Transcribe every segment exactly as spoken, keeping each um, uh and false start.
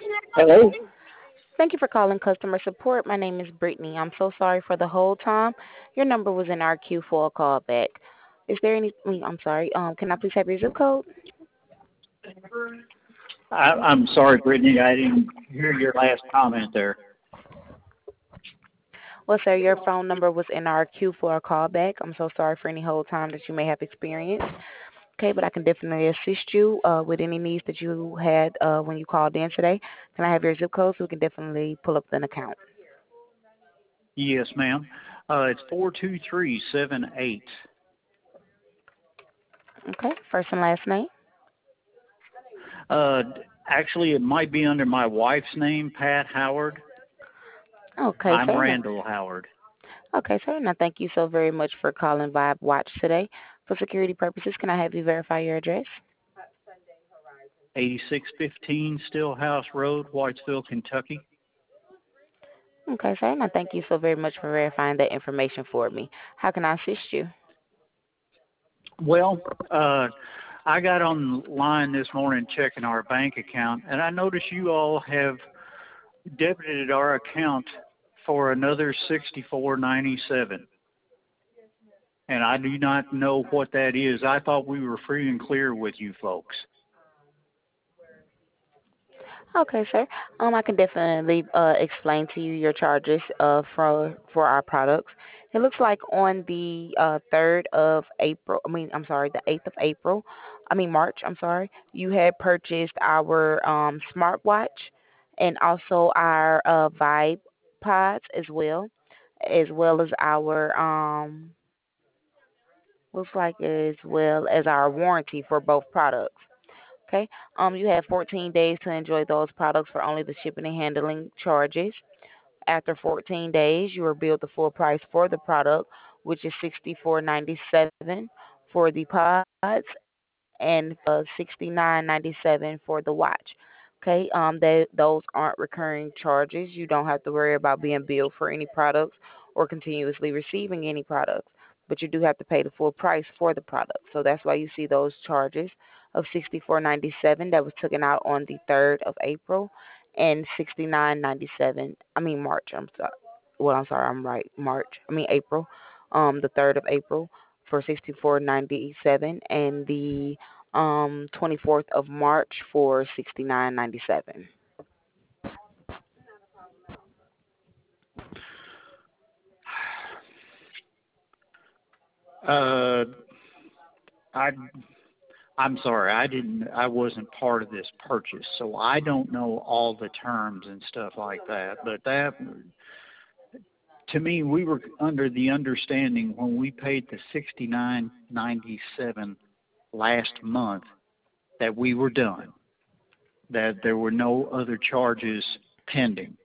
Hello? Thank you for calling customer support. My name is Brittany. I'm so sorry for the whole time. Your number was in our queue for a call back. Is there any? I mean, I'm sorry. Um, can I please have your zip code? I, I'm sorry, Brittany. I didn't hear your last comment there. Well, sir, your phone number was in our queue for a call back. I'm so sorry for any whole time that you may have experienced. Okay, but I can definitely assist you uh, with any needs that you had uh, when you called in today. Can I have your zip code so we can definitely pull up an account? Yes, ma'am. Uh, it's four two three seven eight. Okay, first and last name. Uh, actually, it might be under my wife's name, Pat Howard. Okay, I'm sir. Randall Howard. Okay, sir. Now, thank you so very much for calling Vibe Watch today. For security purposes, can I have you verify your address? eighty-six fifteen Stillhouse Road, Whitesville, Kentucky. Okay, sir. Now, thank you so very much for verifying that information for me. How can I assist you? Well, uh, I got online this morning checking our bank account, and I noticed you all have debited our account for another sixty-four ninety-seven. And I do not know what that is. I thought we were free and clear with you folks. Okay, sir. Um, I can definitely uh, explain to you your charges uh, for for our products. It looks like on the uh, third of April, I mean, I'm sorry, the eighth of April, I mean March, I'm sorry, you had purchased our um, smartwatch and also our uh, Vibe pods as well, as well as our um, looks like as well as our warranty for both products. Okay. Um, you have fourteen days to enjoy those products for only the shipping and handling charges. After fourteen days, you are billed the full price for the product, which is sixty-four ninety-seven for the pods and uh, sixty-nine ninety-seven for the watch. Okay. Um, they, those aren't recurring charges. You don't have to worry about being billed for any products or continuously receiving any products, but you do have to pay the full price for the product. So that's why you see those charges of sixty-four ninety-seven that was taken out on the third of April and sixty-nine ninety-seven. I mean March. I'm sorry. Well, I'm sorry. I'm right. March. I mean April. Um, the third of April for sixty-four ninety-seven and the um twenty-fourth of March for sixty-nine ninety-seven. Uh, I, I'm sorry, I didn't, I wasn't part of this purchase, so I don't know all the terms and stuff like that. But that, to me, we were under the understanding when we paid the sixty-nine ninety-seven last month that we were done, that there were no other charges pending.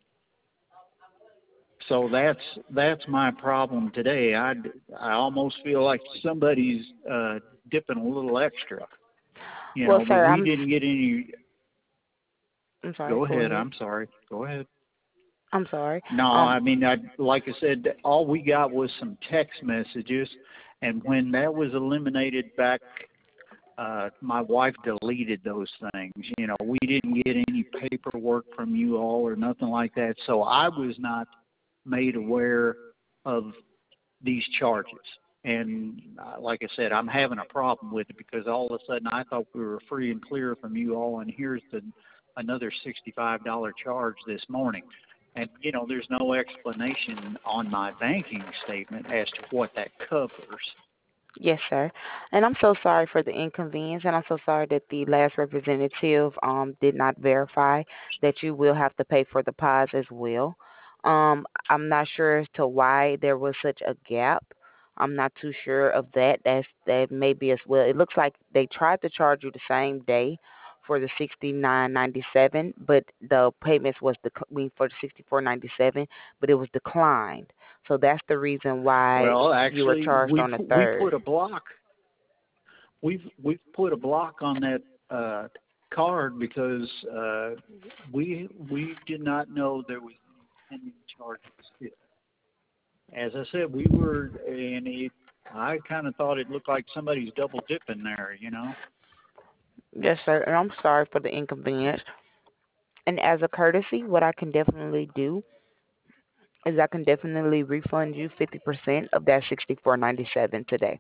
So that's that's my problem today. I, I almost feel like somebody's uh, dipping a little extra, you Well, know. But sir, we I'm didn't get any. I'm sorry. Go Go ahead. ahead. I'm sorry. Go ahead. I'm sorry. No, Um, I mean, I like I said, all we got was some text messages, and when that was eliminated back, uh, my wife deleted those things. You know, we didn't get any paperwork from you all or nothing like that, so I was not made aware of these charges. And uh, like I said, I'm having a problem with it because all of a sudden I thought we were free and clear from you all, and here's the another sixty-five dollars charge this morning. And you know, there's no explanation on my banking statement as to what that covers. yes, sir. And I'm so sorry for the inconvenience, and I'm so sorry that the last representative um did not verify that you will have to pay for the pods as well. Um, I'm not sure as to why there was such a gap. I'm not too sure of that. That's that may be as well. It looks like they tried to charge you the same day for the sixty nine ninety seven, but the payments was the I mean for the sixty four ninety seven, but it was declined. So that's the reason why Well, you were actually, charged we on the pu- we third. put a block. We've we've put a block on that uh, card because uh, we we did not know there was any pending charges. As I said, we were, and it, I kind of thought it looked like somebody's double dipping there, you know. Yes, sir. And I'm sorry for the inconvenience. And as a courtesy, what I can definitely do is I can definitely refund you fifty percent of that sixty-four ninety-seven today.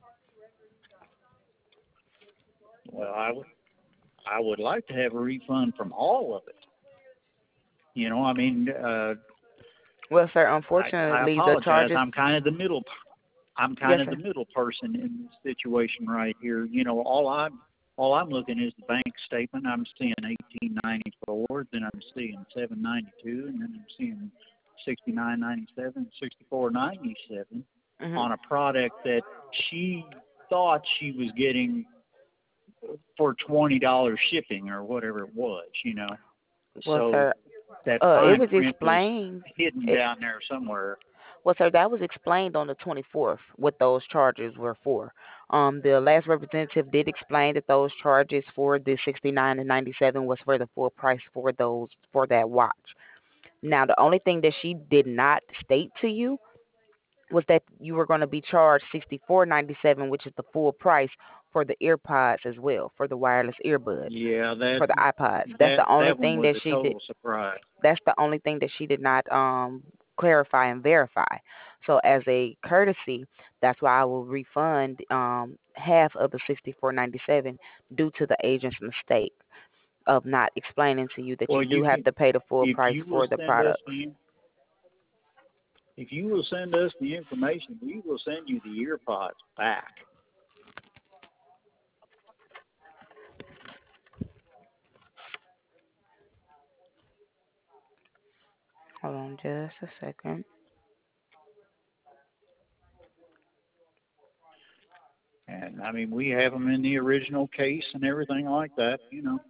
Well, I would I would like to have a refund from all of it. You know, I mean, uh, Well, sir, I, I unfortunately, the apologize. charges. I'm kind of the middle. I'm kind Yes, of the sir. middle person in this situation right here. You know, all I'm all I'm looking is the bank statement. I'm seeing eighteen ninety four, then I'm seeing seven ninety two, and then I'm seeing sixty nine ninety seven, sixty four ninety seven Hmm. on a product that she thought she was getting for twenty dollars shipping or whatever it was. You know, Well, so sir, that uh, it fine was print was explained. hidden It, down there somewhere. well, sir, that was explained on the twenty-fourth what those charges were for. Um, the last representative did explain that those charges for the sixty-nine and ninety-seven was for the full price for those for that watch. Now, the only thing that she did not state to you was that you were going to be charged sixty-four ninety-seven, which is the full price for the earpods as well, for the wireless earbuds, Yeah, that for the iPods. That's that the only that one thing was that a she did. total surprise. That's the only thing that she did not um clarify and verify. So as a courtesy, that's why I will refund um half of the sixty-four ninety-seven due to the agent's mistake of not explaining to you that Well, you do you have can to pay the full if price you will for the send us products. the if you will send us the information, we will send you the earpods back. Hold on just a second. And I mean, we have them in the original case and everything like that. You know,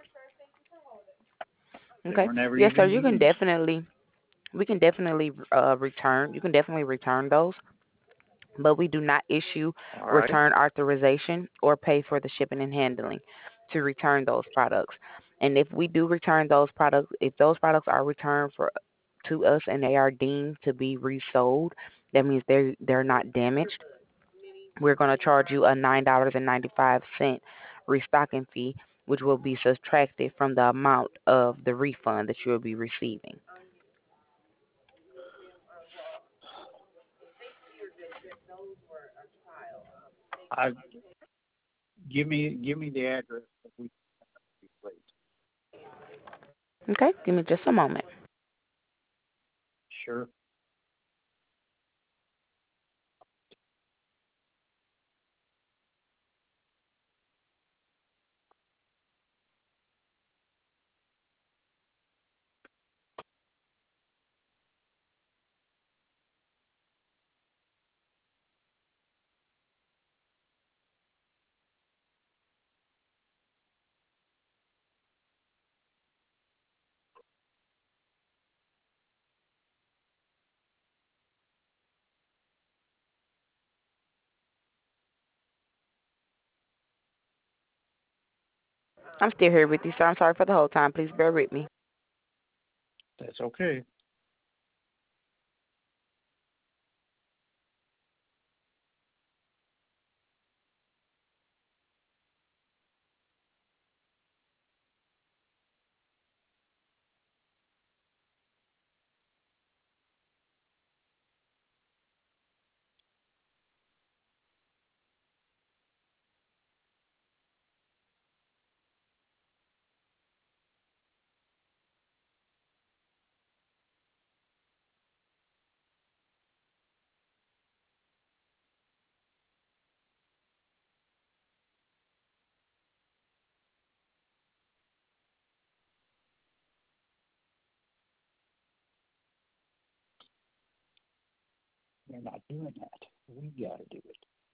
they Okay. were never Yes, sir. even You can used. definitely we can definitely uh return. You can definitely return those, but we do not issue All right. return authorization or pay for the shipping and handling to return those products. And if we do return those products, if those products are returned for to us and they are deemed to be resold, that means they're they're not damaged. We're going to charge you a nine dollars and ninety five cent restocking fee, which will be subtracted from the amount of the refund that you will be receiving. I give me give me the address that we please. Okay, give me just a moment. Sure. I'm still here with you, sir. I'm sorry for the whole time. Please bear with me. That's okay. They're not doing that. We got to do it.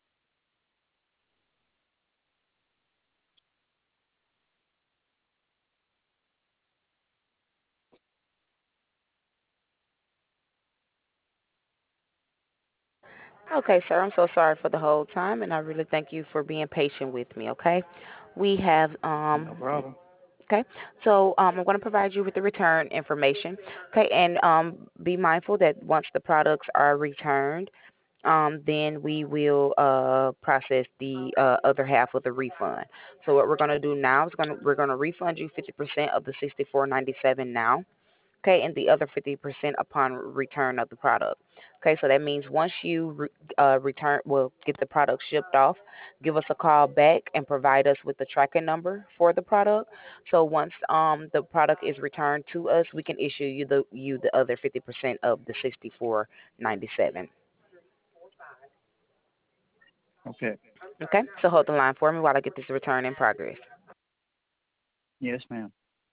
Okay, sir. I'm so sorry for the whole time, and I really thank you for being patient with me. Okay, we have um. No problem. Okay, so um, I'm going to provide you with the return information. Okay, and um, be mindful that once the products are returned, um, then we will uh, process the uh, other half of the refund. So what we're gonna do now is gonna we're gonna refund you fifty percent of the sixty four ninety seven now. Okay, and the other fifty percent upon return of the product. Okay, so that means once you re- uh, return, will get the product shipped off, give us a call back and provide us with the tracking number for the product. So once um the product is returned to us, we can issue you the you the other fifty percent of the sixty four ninety seven. Okay. Okay, so hold the line for me while I get this return in progress. Yes, ma'am.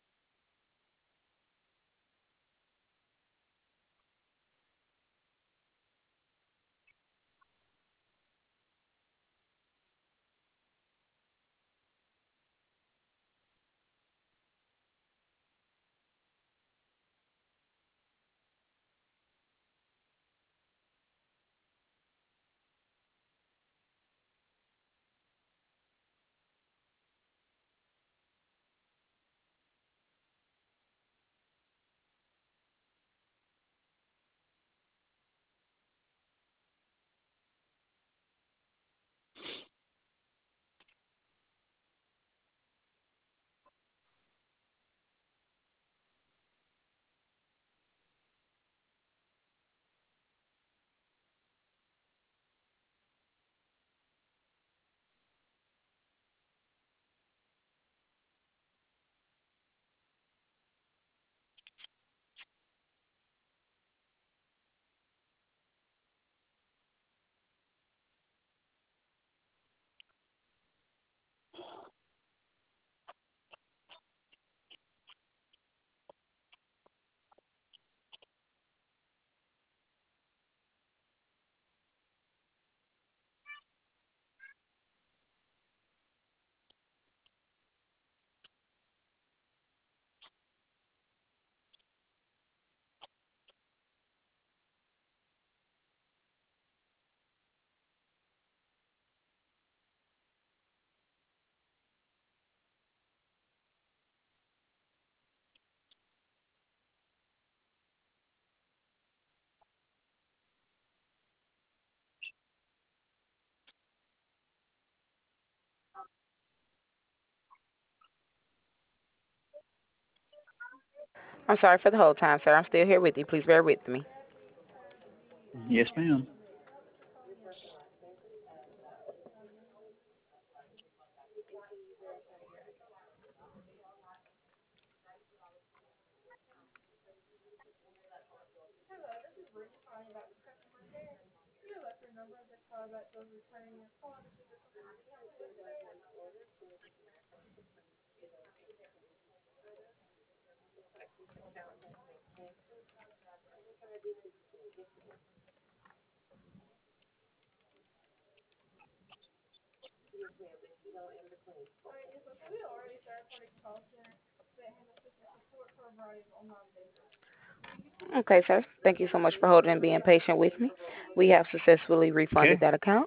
I'm sorry for the whole time, sir. I'm still here with you. Please bear with me. Yes, ma'am. Okay, sir. Thank you so much for holding and being patient with me. We have successfully refunded Okay. that account.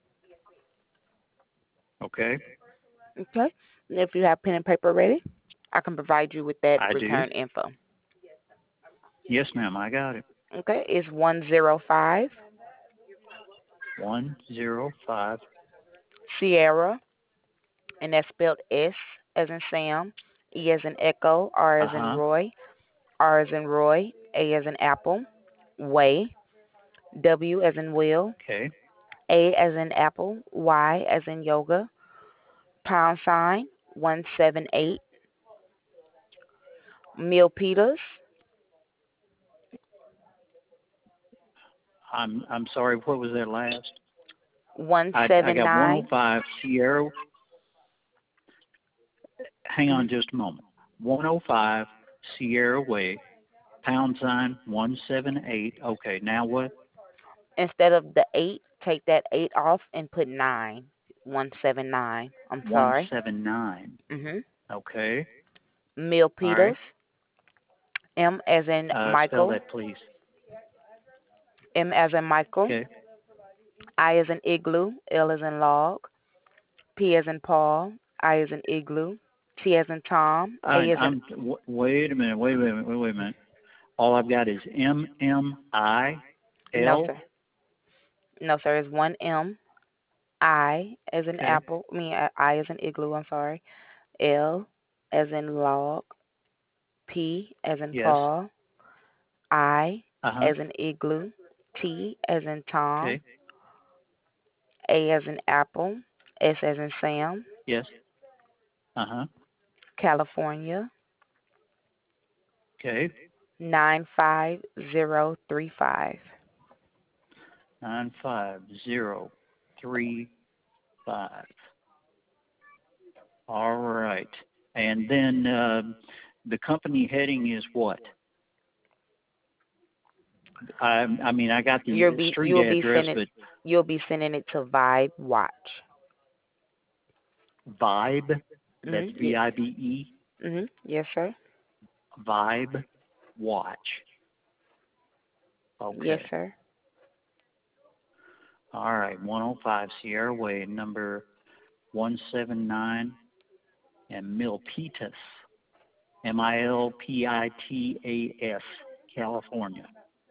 Okay. Okay. If you have pen and paper ready, I can provide you with that I do. return info. Yes, ma'am. I got it. Okay, it's one zero five One zero five. Sierra, and that's spelled S as in Sam, E as in Echo, R Uh as in huh. Roy, R as in Roy, A as in Apple, Way, W as in Will, Okay. A as in Apple, Y as in Yoga, pound sign one seven eight, Milpitas I'm I'm sorry. What was that last? one I I seven got one oh nine. five Sierra. Hang Mm-hmm. on just a moment. one oh five Sierra Way, pound sign one seven eight. Okay. Now what? Instead of the eight, take that eight off and put nine. One seven nine. I'm one sorry. seven nine. Mhm. Okay. All Milpitas. right. M as in Uh, spell Michael. that, please. M as in Michael. Okay. I as in Igloo. L as in Log. P as in Paul. I as in Igloo. T as in Tom. I, A as in I'm. W- wait a minute. Wait, wait, wait, wait, wait a minute. All I've got is M M I no L. sir. No, sir. It's one M. I as in Okay. apple. I mean, uh, I as in igloo. I'm sorry. L as in log. P as in Yes. Paul. I Uh huh. as in igloo. T as in Tom. Okay. A as in apple. S as in Sam. Yes. Uh huh. California. Okay. Nine five zero three five. Nine five zero three five. All right. And then uh, the company heading is what? I I mean I got the You'll be street you'll be address, sending but you'll be sending it to Vibe Watch. Vibe. That's Mhm. V Ye- I B E. mhm. Yes, sir. Vibe Watch. Yes, Okay. sir. All right. one oh five Sierra Way, number one seven nine, and Milpitas, M I L P I T A S, California,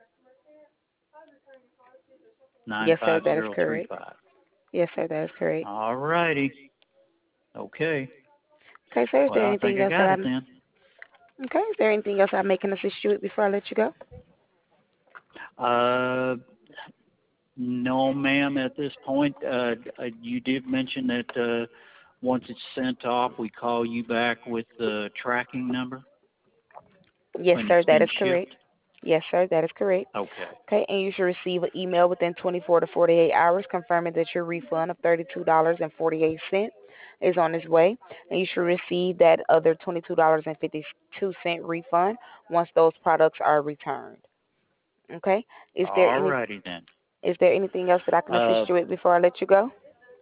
Yes, sir. That is correct. nine five zero three five. Yes, sir. That is correct. All righty. Okay. Okay, sir. Is there Well, I think anything I else that got it I'm then. okay? Is there anything else I may can assist you with before I let you go? Uh, no, ma'am, at this point. Uh, uh, you did mention that uh, once it's sent off, we call you back with the tracking number Yes, when sir. it's That been is correct. shipped. Yes, sir. That is correct. Okay. Okay, and you should receive an email within twenty-four to forty-eight hours confirming that your refund of thirty-two dollars and forty-eight cents is on its way, and you should receive that other twenty-two dollars and fifty-two cents refund once those products are returned. Okay? Is there All any righty then. is there anything else that I can assist Uh, you with before I let you go?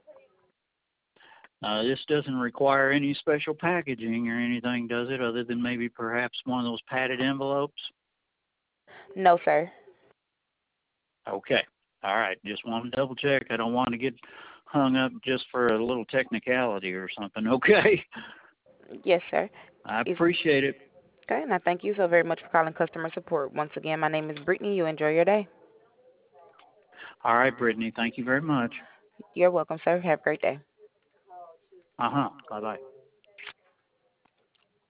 uh, this doesn't require any special packaging or anything, does it, other than maybe perhaps one of those padded envelopes? No, sir. Okay. All right. Just want to double check. I don't want to get hung up just for a little technicality or something. Okay. Yes, sir. I Is appreciate it. okay, and I thank you so very much for calling customer support. Once again, my name is Brittany. You enjoy your day. All right, Brittany. Thank you very much. You're welcome, sir. Have a great day. Uh huh. Bye bye.